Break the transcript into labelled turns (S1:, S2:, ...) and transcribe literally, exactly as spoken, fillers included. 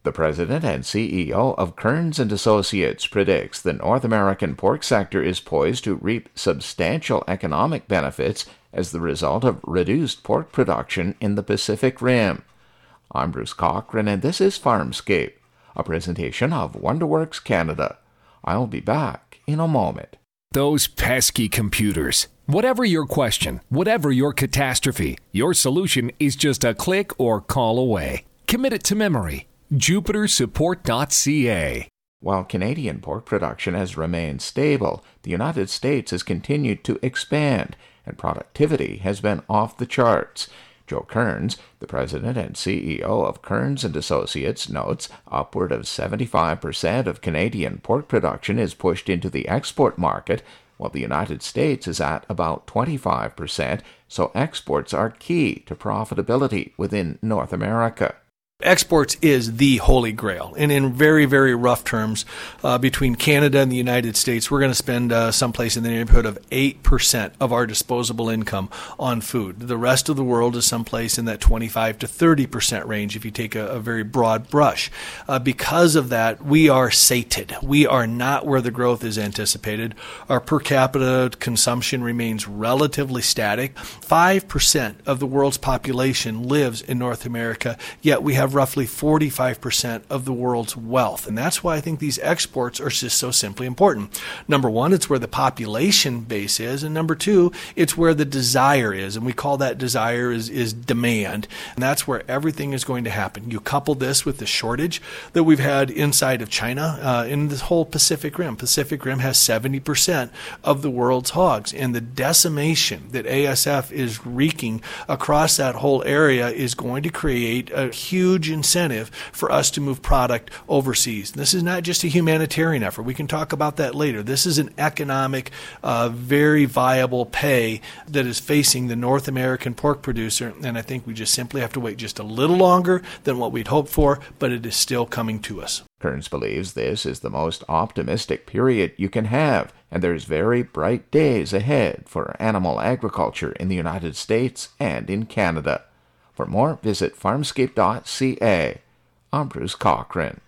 S1: The president and C E O of Kearns and Associates predicts the North American pork sector is poised to reap substantial economic benefits as the result of reduced pork production in the Pacific Rim. I'm Bruce Cochran, and this is Farmscape, a presentation of WonderWorks Canada. I'll be back in a moment.
S2: Those pesky computers. Whatever your question, whatever your catastrophe, your solution is just a click or call away. Commit it to memory. Jupiter Support dot C A.
S1: While Canadian pork production has remained stable, the United States has continued to expand, and productivity has been off the charts. Joe Kearns, the president and C E O of Kearns and Associates, notes upward of seventy-five percent of Canadian pork production is pushed into the export market, while the United States is at about twenty-five percent, so exports are key to profitability within North America.
S3: Exports is the holy grail. And in very, very rough terms, uh, between Canada and the United States, we're going to spend uh, someplace in the neighborhood of eight percent of our disposable income on food. The rest of the world is someplace in that twenty-five to thirty percent range if you take a, a very broad brush. Uh, because of that, we are sated. We are not where the growth is anticipated. Our per capita consumption remains relatively static. five percent of the world's population lives in North America, yet we have roughly forty-five percent of the world's wealth. And that's why I think these exports are just so simply important. Number one, it's where the population base is. And number two, it's where the desire is. And we call that desire is, is demand. And that's where everything is going to happen. You couple this with the shortage that we've had inside of China, uh, in the whole Pacific Rim. Pacific Rim has seventy percent of the world's hogs. And the decimation that A S F is wreaking across that whole area is going to create a huge incentive for us to move product overseas. This is not just a humanitarian effort. We can talk about that later. This is an economic, uh, very viable pay that is facing the North American pork producer, and I think we just simply have to wait just a little longer than what we'd hoped for, but it is still coming to us.
S1: Kearns believes this is the most optimistic period you can have, and there's very bright days ahead for animal agriculture in the United States and in Canada. For more, visit farmscape dot C A. I'm Bruce Cochran.